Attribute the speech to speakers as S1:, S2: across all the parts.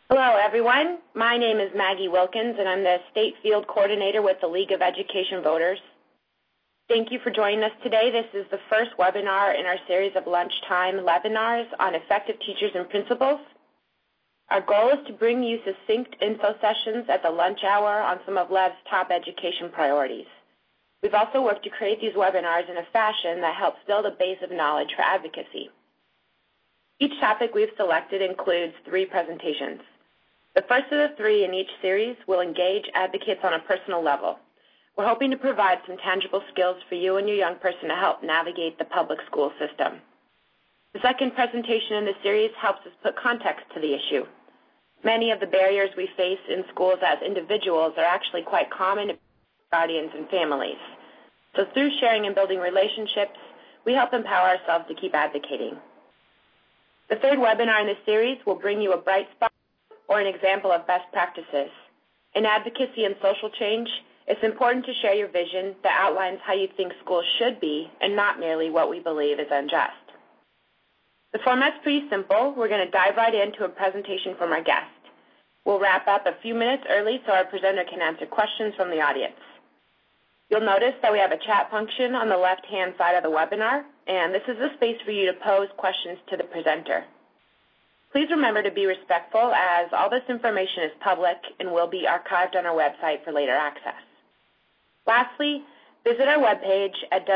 S1: Hello, everyone. My name is Maggie Wilkins, and I'm the State Field Coordinator with the League of Education Voters. Thank you for joining us today. This is the first webinar in our series of lunchtime webinars on effective teachers and principals. Our goal is to bring you succinct info sessions at the lunch hour on some of LEV's top education priorities. We've also worked to create these webinars in a fashion that helps build a base of knowledge for advocacy. Each topic we've selected includes 3 presentations. The first of the 3 in each series will engage advocates on a personal level. We're hoping to provide some tangible skills for you and your young person to help navigate the public school system. The second presentation in the series helps us put context to the issue. Many of the barriers we face in schools as individuals are actually quite common to guardians and families. So through sharing and building relationships, we help empower ourselves to keep advocating. The third webinar in this series will bring you a bright spot or an example of best practices. In advocacy and social change, it's important to share your vision that outlines how you think schools should be and not merely what we believe is unjust. The format's pretty simple. We're going to dive right into a presentation from our guest. We'll wrap up a few minutes early so our presenter can answer questions from the audience. You'll notice that we have a chat function on the left-hand side of the webinar, and this is a space for you to pose questions to the presenter. Please remember to be respectful, as all this information is public and will be archived on our website for later access. Lastly, visit our webpage at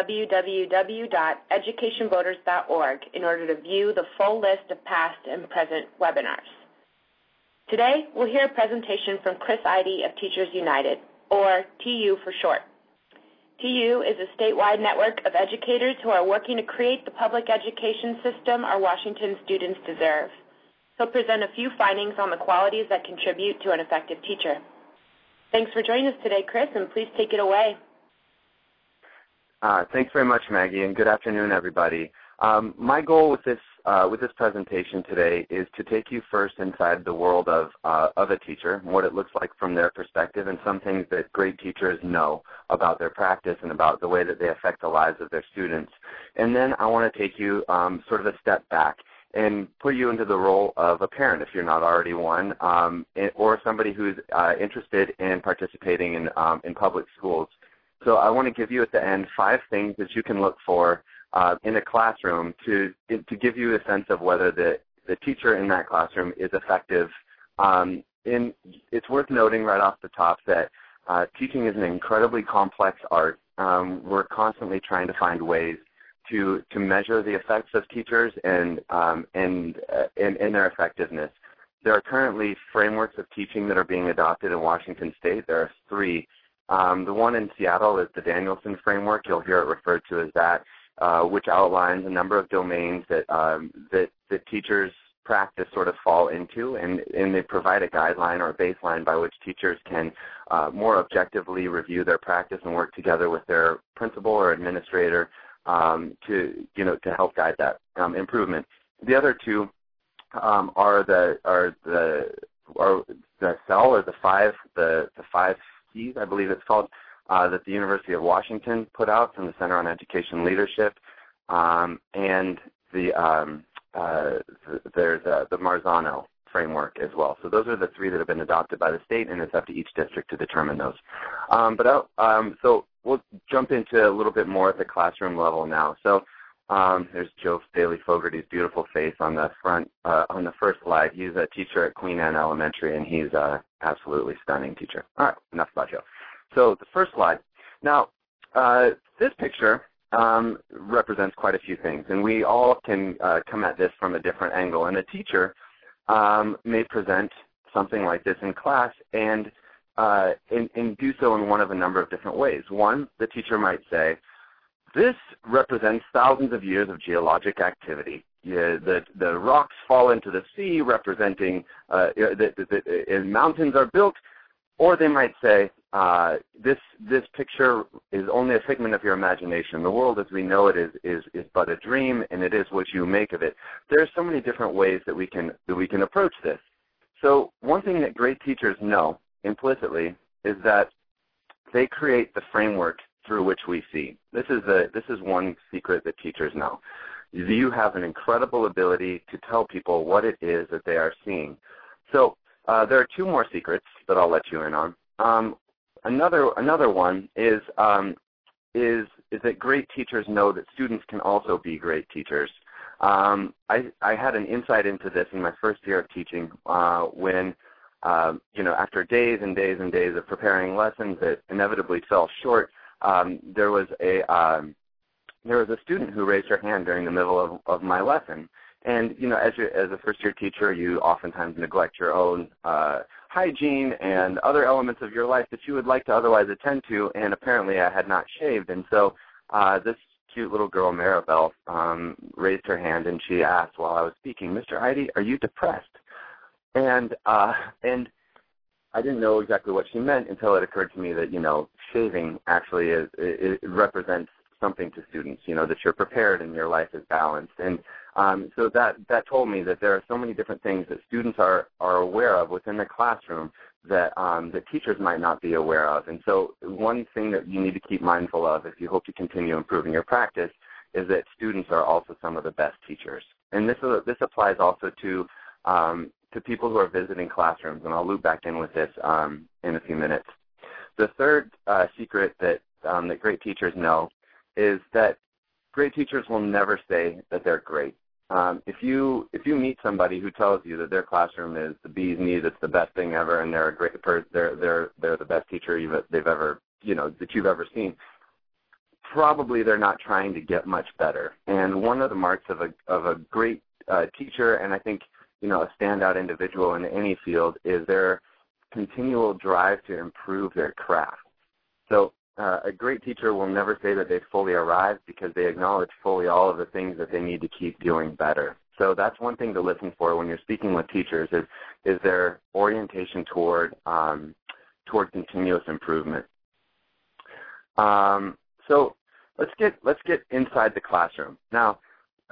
S1: www.educationvoters.org in order to view the full list of past and present webinars. Today, we'll hear a presentation from Chris Eide of Teachers United, or TU for short. TU is a statewide network of educators who are working to create the public education system our Washington students deserve. He'll present a few findings on the qualities that contribute to an effective teacher. Thanks for joining us today, Chris, and please take it away.
S2: Thanks very much, Maggie, and good afternoon, everybody. My goal with this presentation today is to take you first inside the world of a teacher, what it looks like from their perspective, and some things that great teachers know about their practice and about the way that they affect the lives of their students. And then I want to take you sort of a step back and put you into the role of a parent if you're not already one, or somebody who's interested in participating in public schools. So I want to give you at the end 5 things that you can look for in a classroom to give you a sense of whether the teacher in that classroom is effective. It's worth noting right off the top that teaching is an incredibly complex art. We're constantly trying to find ways to measure the effects of teachers and their effectiveness. There are currently frameworks of teaching that are being adopted in Washington State. There are 3. The one in Seattle is the Danielson framework. You'll hear it referred to as that, which outlines a number of domains that teachers' practice sort of fall into, and they provide a guideline or a baseline by which teachers can more objectively review their practice and work together with their principal or administrator to help guide that improvement. The other 2 are the CEL, or the 5 Cs, I believe it's called, that the University of Washington put out from the Center on Education Leadership, and there's the Marzano framework as well. So those are the 3 that have been adopted by the state, and it's up to each district to determine those. So we'll jump into a little bit more at the classroom level now. So there's Joe Staley Fogarty's beautiful face on the front, on the first slide. He's a teacher at Queen Anne Elementary, and he's an absolutely stunning teacher. All right, enough about Joe. So the first slide. Now, this picture represents quite a few things, and we all can come at this from a different angle. And a teacher may present something like this in class and do so in one of a number of different ways. One, the teacher might say, this represents thousands of years of geologic activity. The rocks fall into the sea, representing mountains are built. Or they might say, this picture is only a figment of your imagination. The world as we know it is but a dream, and it is what you make of it. There are so many different ways that we can approach this. So one thing that great teachers know implicitly is that they create the framework through which we see. This is one secret that teachers know. You have an incredible ability to tell people what it is that they are seeing. So there are two more secrets that I'll let you in on. Another one is that great teachers know that students can also be great teachers. I had an insight into this in my first year of teaching when, after days and days and days of preparing lessons that inevitably fell short, there was a student who raised her hand during the middle of my lesson. And, as a first-year teacher, you oftentimes neglect your own hygiene and other elements of your life that you would like to otherwise attend to, and apparently I had not shaved. And so this cute little girl, Maribel, raised her hand, and she asked while I was speaking, "Mr. Eide, are you depressed?" And I didn't know exactly what she meant until it occurred to me that, shaving actually it represents something to students, that you're prepared and your life is balanced. And so that told me that there are so many different things that students are aware of within the classroom that teachers might not be aware of. And so one thing that you need to keep mindful of if you hope to continue improving your practice is that students are also some of the best teachers. And this applies also to people who are visiting classrooms, and I'll loop back in with this in a few minutes. The third secret that great teachers know is that great teachers will never say that they're great. If you meet somebody who tells you that their classroom is the bee's knees, it's the best thing ever, and they're a great they're the best teacher that you've ever seen, probably they're not trying to get much better. And one of the marks of a great teacher, and I think a standout individual in any field, is their continual drive to improve their craft. So a great teacher will never say that they've fully arrived because they acknowledge fully all of the things that they need to keep doing better. So that's one thing to listen for when you're speaking with teachers is their orientation toward continuous improvement. So let's get inside the classroom. Now,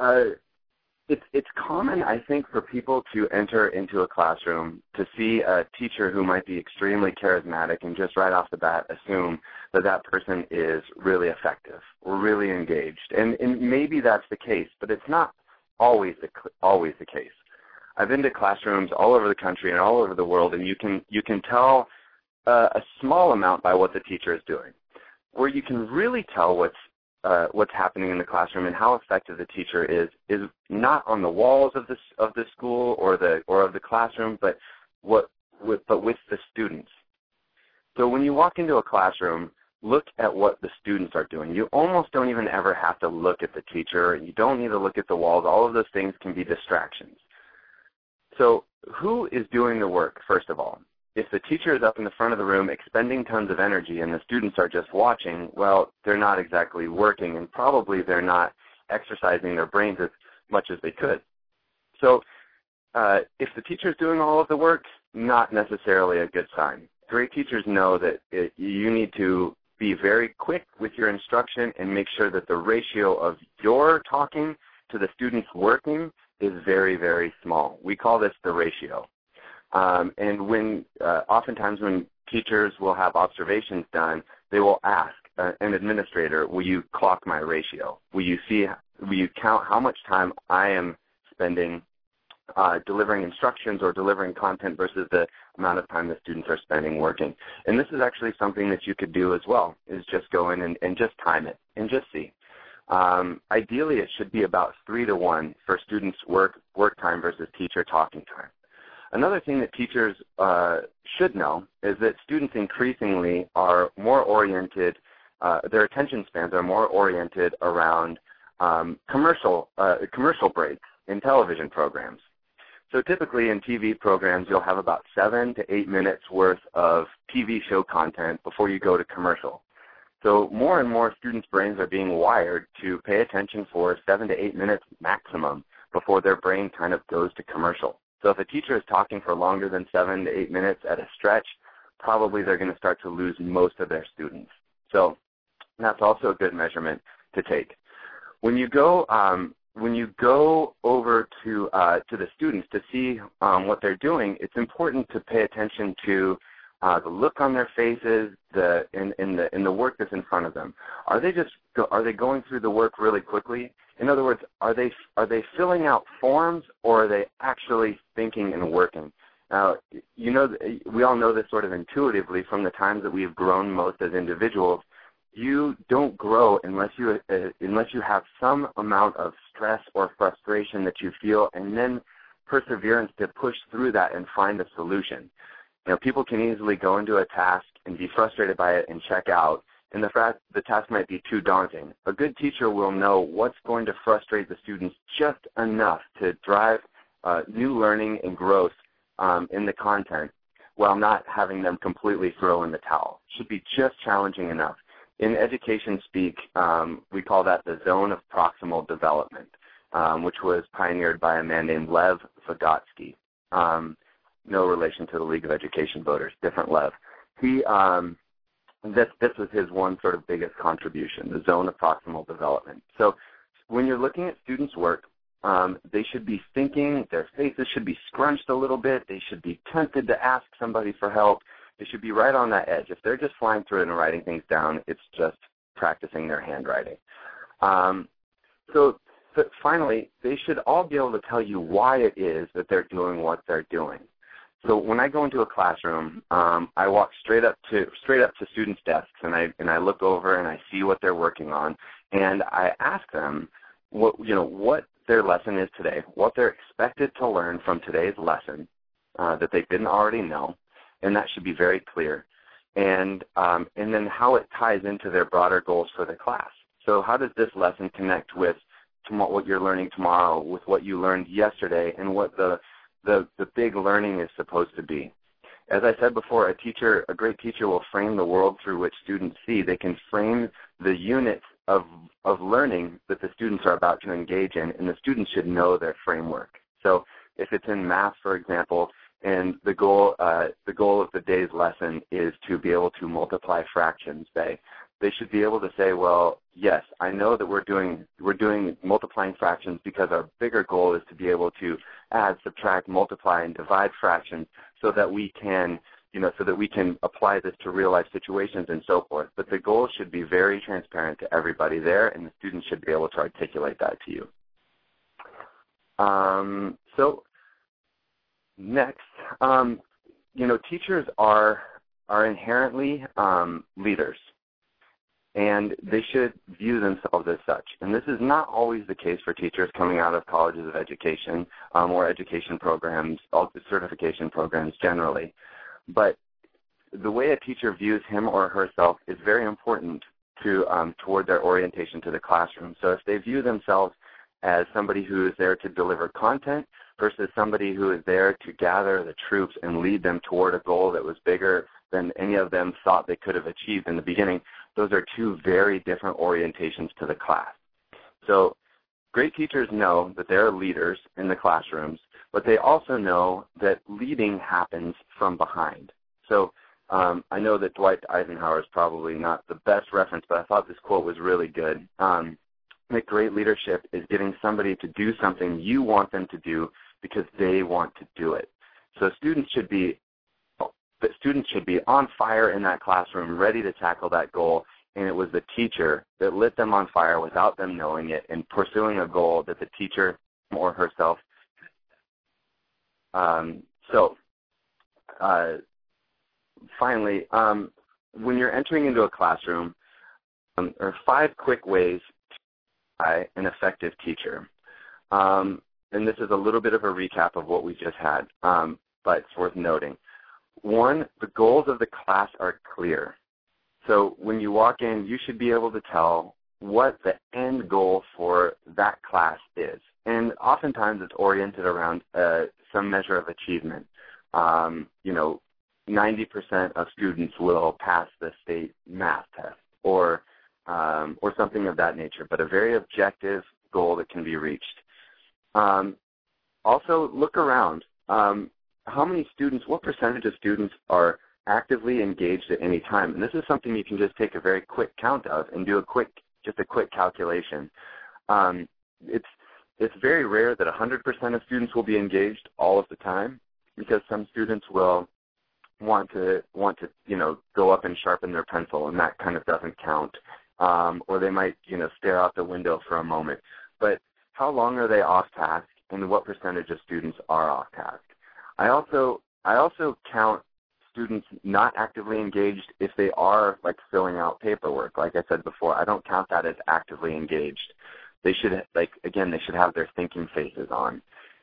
S2: it's common, I think, for people to enter into a classroom to see a teacher who might be extremely charismatic and just right off the bat assume that person is really effective or really engaged. And maybe that's the case, but it's not always the case. I've been to classrooms all over the country and all over the world, and you can tell a small amount by what the teacher is doing. Where you can really tell what's happening in the classroom and how effective the teacher is not on the walls of the school or of the classroom, but with the students. So when you walk into a classroom, look at what the students are doing. You almost don't even ever have to look at the teacher. You don't need to look at the walls. All of those things can be distractions. So who is doing the work, first of all? If the teacher is up in the front of the room expending tons of energy and the students are just watching, well, they're not exactly working, and probably they're not exercising their brains as much as they could. So if the teacher is doing all of the work, not necessarily a good sign. Great teachers know that you need to be very quick with your instruction and make sure that the ratio of your talking to the students working is very, very small. We call this the ratio. And oftentimes when teachers will have observations done, they will ask an administrator, "Will you clock my ratio? Will you count how much time I am spending delivering instructions or delivering content versus the amount of time the students are spending working?" And this is actually something that you could do as well, is just go in and just time it and just see. Ideally, it should be about 3-to-1 for students' work time versus teacher talking time. Another thing that teachers should know is that students increasingly are more oriented, their attention spans are more oriented around commercial breaks in television programs. So typically in TV programs, you'll have about 7 to 8 minutes worth of TV show content before you go to commercial. So more and more students' brains are being wired to pay attention for 7 to 8 minutes maximum before their brain kind of goes to commercial. So if a teacher is talking for longer than 7 to 8 minutes at a stretch, probably they're going to start to lose most of their students. So that's also a good measurement to take. When you go over to the students to see what they're doing, it's important to pay attention to the look on their faces, in the work that's in front of them. Are they going through the work really quickly? In other words, are they filling out forms, or are they actually thinking and working? Now, we all know this sort of intuitively from the times that we've grown most as individuals. You don't grow unless you have some amount of stress or frustration that you feel, and then perseverance to push through that and find a solution. People can easily go into a task and be frustrated by it and check out, and the task might be too daunting. A good teacher will know what's going to frustrate the students just enough to drive new learning and growth in the content while not having them completely throw in the towel. It should be just challenging enough. In education speak, we call that the zone of proximal development, which was pioneered by a man named Lev Vygotsky. No relation to the League of Education Voters, different Lev. This was his one sort of biggest contribution, the zone of proximal development. So when you're looking at students' work, they should be thinking, their faces should be scrunched a little bit, they should be tempted to ask somebody for help, they should be right on that edge. If they're just flying through it and writing things down, it's just practicing their handwriting. But finally, they should all be able to tell you why it is that they're doing what they're doing. So when I go into a classroom, I walk straight up to students' desks, and I look over and I see what they're working on, and I ask them what their lesson is today, what they're expected to learn from today's lesson that they didn't already know, and that should be very clear, and then how it ties into their broader goals for the class. So how does this lesson connect with what you're learning tomorrow, with what you learned yesterday, and what the big learning is supposed to be? As I said before, a great teacher will frame the world through which students see. They can frame the units of learning that the students are about to engage in, and the students should know their framework. So if it's in math, for example, and the goal of the day's lesson is to be able to multiply fractions, they should be able to say, well, yes, I know that we're doing multiplying fractions because our bigger goal is to be able to add, subtract, multiply, and divide fractions so that we can apply this to real life situations and so forth. But the goal should be very transparent to everybody there, and the students should be able to articulate that to you. So next, teachers are inherently leaders, and they should view themselves as such. And this is not always the case for teachers coming out of colleges of education or education programs, certification programs generally. But the way a teacher views him or herself is very important toward their orientation to the classroom. So if they view themselves as somebody who is there to deliver content versus somebody who is there to gather the troops and lead them toward a goal that was bigger than any of them thought they could have achieved in the beginning, those are two very different orientations to the class. So great teachers know that they're leaders in the classrooms, but they also know that leading happens from behind. So I know that Dwight Eisenhower is probably not the best reference, but I thought this quote was really good. That great leadership is getting somebody to do something you want them to do because they want to do it. So students should be on fire in that classroom, ready to tackle that goal, and it was the teacher that lit them on fire without them knowing it and pursuing a goal that the teacher or herself. Finally, when you're entering into a classroom, there are 5 quick ways to be an effective teacher. And this is a little bit of a recap of what we just had, but it's worth noting. 1, the goals of the class are clear. So when you walk in, you should be able to tell what the end goal for that class is. And oftentimes it's oriented around some measure of achievement. 90% of students will pass the state math test or something of that nature, but a very objective goal that can be reached. Also, look around. How many students, what percentage of students are actively engaged at any time? And this is something you can just take a very quick count of and do a quick calculation. It's very rare that 100% of students will be engaged all of the time, because some students will want to go up and sharpen their pencil, and that kind of doesn't count. Or they might stare out the window for a moment. But how long are they off task, and what percentage of students are off task? I also also count students not actively engaged if they are like filling out paperwork. Like I said before, I don't count that as actively engaged. They should, they should have their thinking faces on.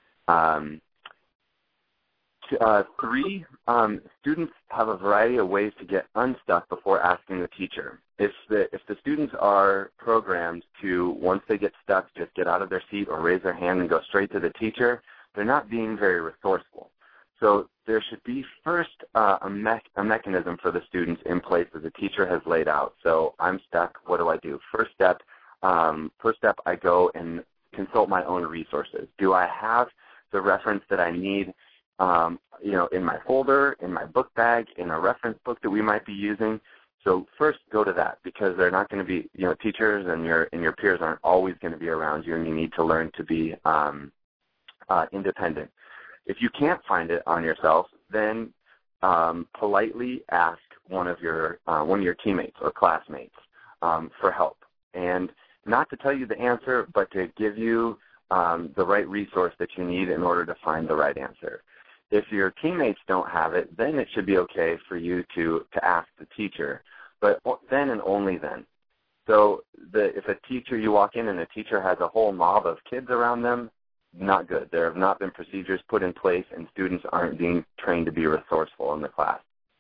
S2: 3, students have a variety of ways to get unstuck before asking the teacher. If the students are programmed to, once they get stuck, just get out of their seat or raise their hand and go straight to the teacher, they're not being very resourceful. So there should be first a mechanism for the students in place that the teacher has laid out. So I'm stuck. What do I do? First step, I go and consult my own resources. Do I have the reference that I need, in my folder, in my book bag, in a reference book that we might be using? So first, go to that, because they're not going to be, teachers and your peers aren't always going to be around you, and you need to learn to be independent. If you can't find it on yourself, then politely ask one of your teammates or classmates for help, and not to tell you the answer, but to give you the right resource that you need in order to find the right answer. If your teammates don't have it, then it should be okay for you to ask the teacher, but then and only then. So if a teacher, you walk in and a teacher has a whole mob of kids around them, not good. There have not been procedures put in place, and students aren't being trained to be resourceful in the class.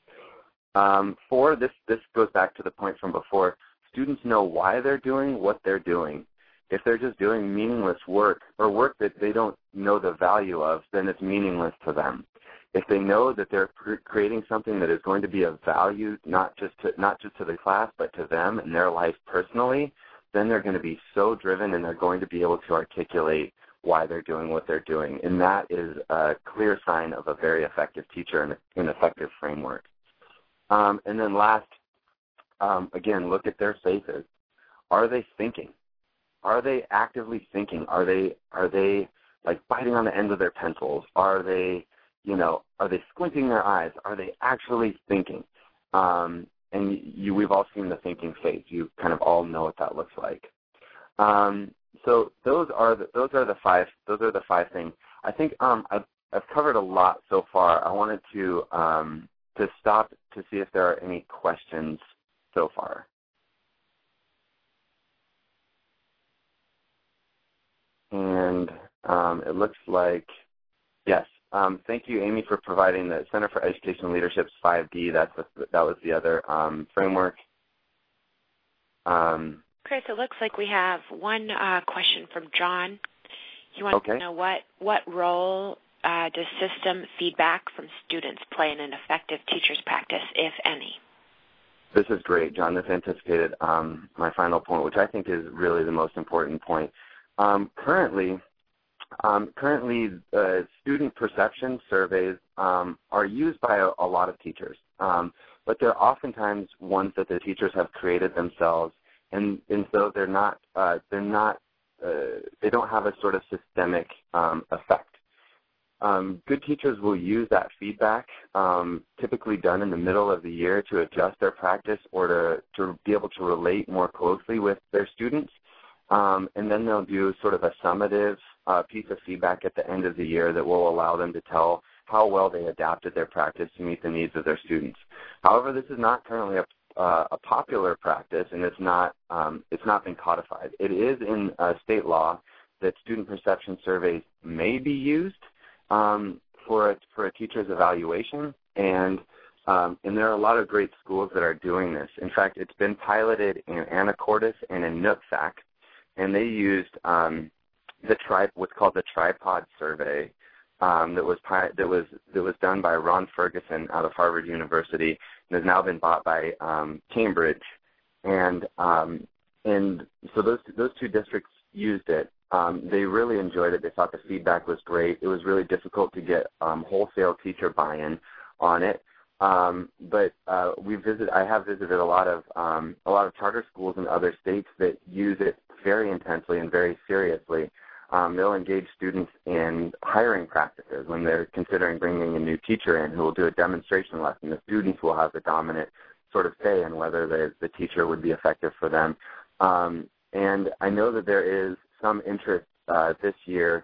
S2: 4, this goes back to the point from before. Students know why they're doing what they're doing. If they're just doing meaningless work or work that they don't know the value of, then it's meaningless to them. If they know that they're creating something that is going to be of value, not just to the class, but to them and their life personally, then they're going to be so driven, and they're going to be able to articulate why they're doing what they're doing. And that is a clear sign of a very effective teacher and an effective framework. And then last, again, look at their faces. Are they thinking? Are they actively thinking? Are they like biting on the ends of their pencils? Are they squinting their eyes? Are they actually thinking? And we've all seen the thinking face. You kind of all know what that looks like. So those are the 5 things. I think I've covered a lot so far. I wanted to stop to see if there are any questions so far. And it looks like, yes. Thank you, Amy, for providing the Center for Education Leadership's 5D. That was the other framework.
S1: Chris, it looks like we have one question from John. He wants to know what role does system feedback from students play in an effective teacher's practice, if any?
S2: This is great, John. This anticipated my final point, which I think is really the most important point. Currently, student perception surveys are used by a lot of teachers, but they're oftentimes ones that the teachers have created themselves, and so they don't have a sort of systemic effect. Good teachers will use that feedback, typically done in the middle of the year, to adjust their practice or to be able to relate more closely with their students. And then they'll do sort of a summative piece of feedback at the end of the year that will allow them to tell how well they adapted their practice to meet the needs of their students. However, this is not currently a popular practice, and it's not been codified. It is in state law that student perception surveys may be used for a teacher's evaluation, and there are a lot of great schools that are doing this. In fact, it's been piloted in Anacortes and in Nooksack, and they used what's called the tripod survey that was done by Ron Ferguson out of Harvard University and has now been bought by Cambridge, and so those 2 districts used it. They really enjoyed it. They thought the feedback was great. It was really difficult to get wholesale teacher buy-in on it. But I have visited a lot of charter schools in other states that use it very intensely and very seriously. They'll engage students in hiring practices when they're considering bringing a new teacher in who will do a demonstration lesson. The students will have the dominant sort of say in whether the teacher would be effective for them. And I know that there is some interest this year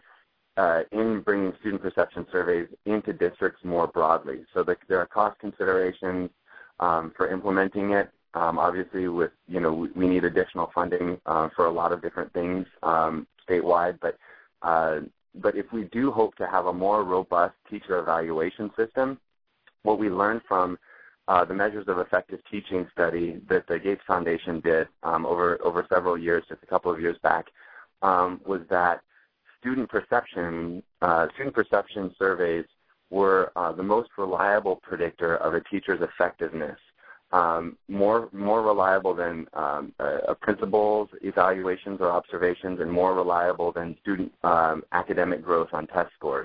S2: in bringing student perception surveys into districts more broadly. So there are cost considerations for implementing it. Obviously, we need additional funding for a lot of different things statewide, but if we do hope to have a more robust teacher evaluation system, what we learned from the Measures of Effective Teaching study that the Gates Foundation did over several years, just a couple of years back, was that student perception surveys were the most reliable predictor of a teacher's effectiveness, more reliable than a principal's evaluations or observations, and more reliable than student academic growth on test scores.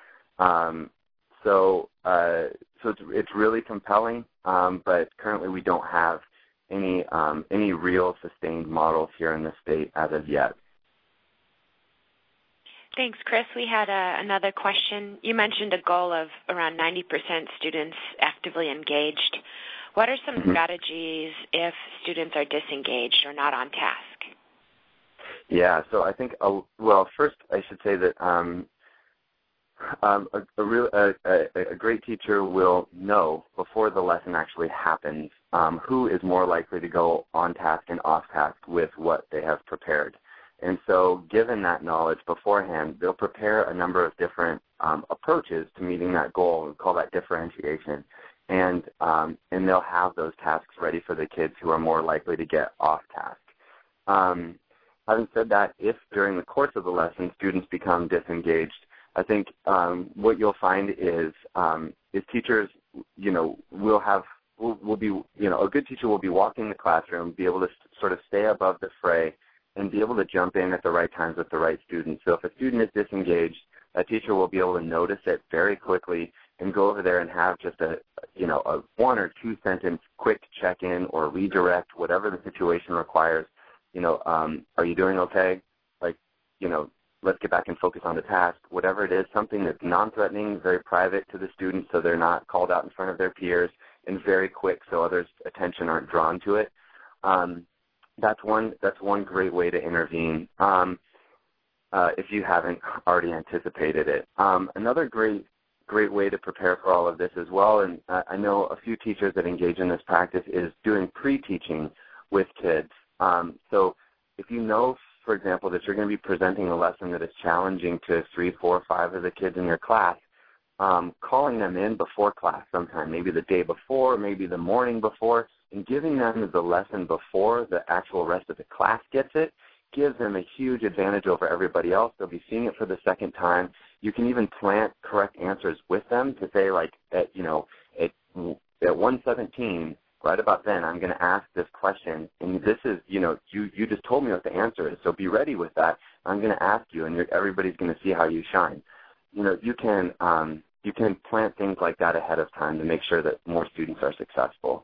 S2: So it's really compelling, but currently we don't have any real sustained models here in the state as of yet.
S1: Thanks, Chris. We had another question. You mentioned a goal of around 90% students actively engaged. What are some strategies if students are disengaged or not on task?
S2: Yeah, so I think, first I should say that a great teacher will know before the lesson actually happens who is more likely to go on task and off task with what they have prepared. And so given that knowledge beforehand, they'll prepare a number of different approaches to meeting that goal. We call that differentiation. And they'll have those tasks ready for the kids who are more likely to get off task. Having said that, if during the course of the lesson students become disengaged, I think what you'll find is teachers, will be, a good teacher will be walking the classroom, be able to sort of stay above the fray, and be able to jump in at the right times with the right students. So if a student is disengaged, a teacher will be able to notice it very quickly and go over there and have just a 1 or 2 sentence quick check-in or redirect, whatever the situation requires. Are you doing okay? Let's get back and focus on the task. Whatever it is, something that's non-threatening, very private to the students so they're not called out in front of their peers, and very quick so others' attention aren't drawn to it. That's one great way to intervene if you haven't already anticipated it. Another great way to prepare for all of this as well, and I know a few teachers that engage in this practice, is doing pre-teaching with kids. So if you know, for example, that you're going to be presenting a lesson that is challenging to 3, 4, 5 of the kids in your class, calling them in before class sometime, maybe the day before, maybe the morning before, and giving them the lesson before the actual rest of the class gets it, gives them a huge advantage over everybody else. They'll be seeing it for the second time. You can even plant correct answers with them to say, like, at 1:17, right about then, I'm going to ask this question, and this is, you just told me what the answer is, so be ready with that. I'm going to ask you, and everybody's going to see how you shine. You can plant things like that ahead of time to make sure that more students are successful.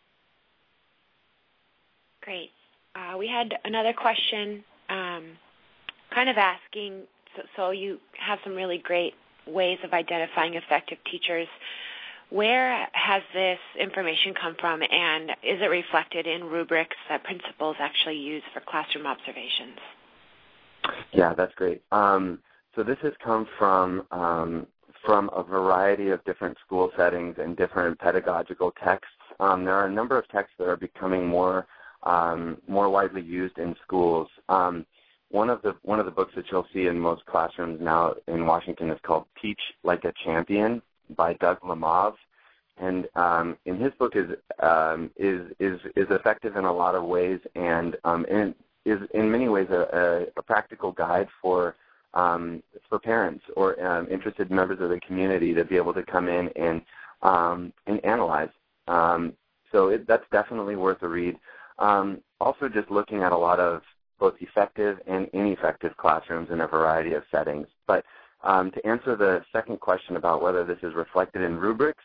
S1: Great. We had another question kind of asking, so you have some really great ways of identifying effective teachers. Where has this information come from, and is it reflected in rubrics that principals actually use for classroom observations?
S2: Yeah, that's great. So this has come from a variety of different school settings and different pedagogical texts. There are a number of texts that are becoming more widely used in schools. One of the books that you'll see in most classrooms now in Washington is called Teach Like a Champion by Doug Lemov, and in his book is effective in a lot of ways, and is in many ways a practical guide for parents or interested members of the community to be able to come in and analyze. So that's definitely worth a read. Also, just looking at a lot of both effective and ineffective classrooms in a variety of settings. But to answer the second question about whether this is reflected in rubrics,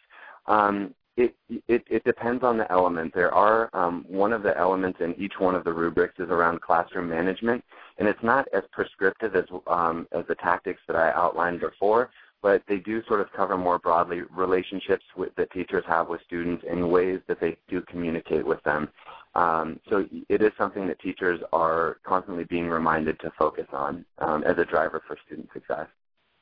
S2: it depends on the element. There are one of the elements in each one of the rubrics is around classroom management, and it's not as prescriptive as the tactics that I outlined before, but they do sort of cover more broadly relationships that teachers have with students and ways that they do communicate with them. So it is something that teachers are constantly being reminded to focus on as a driver for student success.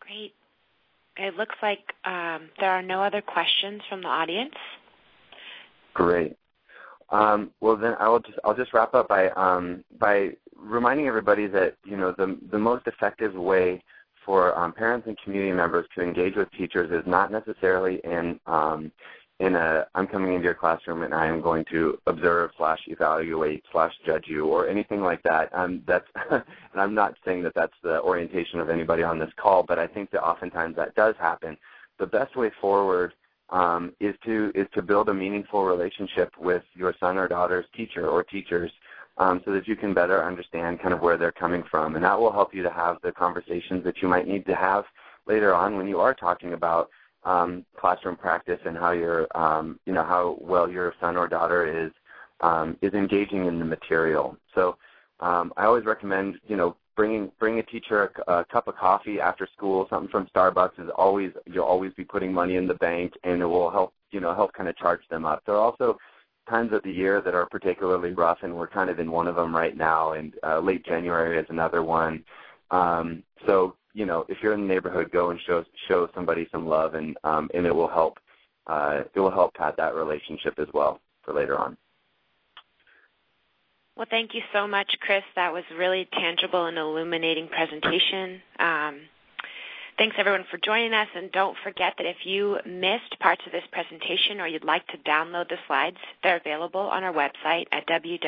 S1: Great. It looks like there are no other questions from the audience.
S2: Great. Well, then I'll just wrap up by reminding everybody that the most effective way for parents and community members to engage with teachers is not necessarily in I'm coming into your classroom and I am going to observe / evaluate / judge you or anything like that. That's and I'm not saying that that's the orientation of anybody on this call, but I think that oftentimes that does happen. The best way forward is to build a meaningful relationship with your son or daughter's teacher or teachers so that you can better understand kind of where they're coming from. And that will help you to have the conversations that you might need to have later on when you are talking about classroom practice and how how well your son or daughter is engaging in the material. So I always recommend, bring a teacher a cup of coffee after school. Something from Starbucks you'll always be putting money in the bank, and it will help kind of charge them up. There are also times of the year that are particularly rough, and we're kind of in one of them right now, and late January is another one. So if you're in the neighborhood, go and show somebody some love, and it will help pad that relationship as well for later on.
S1: Well, thank you so much, Chris. That was really tangible and illuminating presentation. Thanks, everyone, for joining us. And don't forget that if you missed parts of this presentation or you'd like to download the slides, they're available on our website at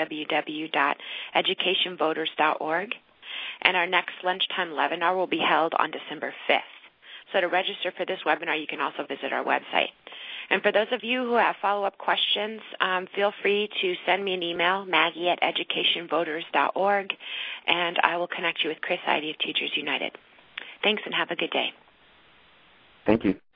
S1: www.educationvoters.org. And our next lunchtime webinar will be held on December 5th. So to register for this webinar, you can also visit our website. And for those of you who have follow-up questions, feel free to send me an email, Maggie@educationvoters.org, and I will connect you with Chris Heide of Teachers United. Thanks, and have a good day.
S2: Thank you.